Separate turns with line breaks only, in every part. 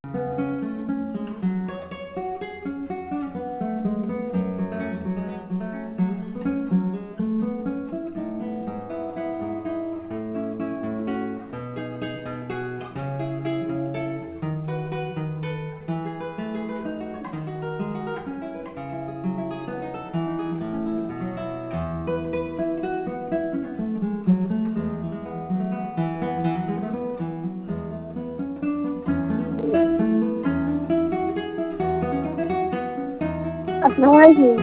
আসসালামু আলাইকুম।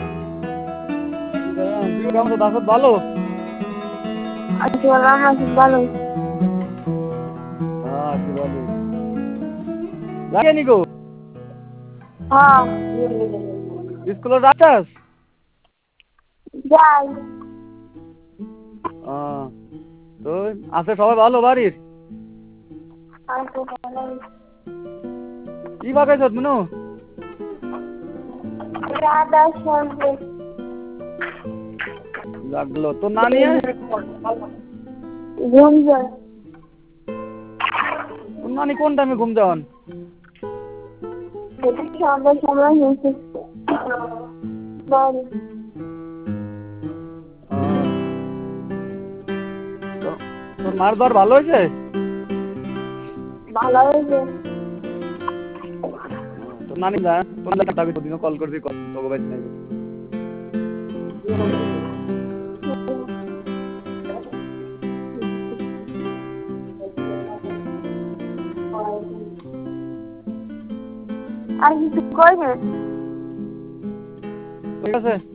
কেমন তো দাসত ভালো?
আছি ভালো, আছি ভালো।
আছি ভালো। লাগে নিকো
হ্যাঁ
স্কুলে যাচ্ছাস?
যাই।
তো আছে সবাই ভালো বাড়ির?
আছি ভালো।
কি বাগাইছ মনু?
রাধা সরবে
লাগলো তোর নানি
ঘুম যায়।
তোর নানি কোন টাইমে ঘুম যাওয়ান?
সেটা সন্ধ্যার সময় হয়েছে। বল।
তোর মার জ্বর ভালো হয়েছে?
ভালো হয়েছে।
তোর নানি যা তোর নানি তাকে দিনও কল করছি তোকে বাইতে নাই।
আর কিছু কইবে?
ঠিক আছে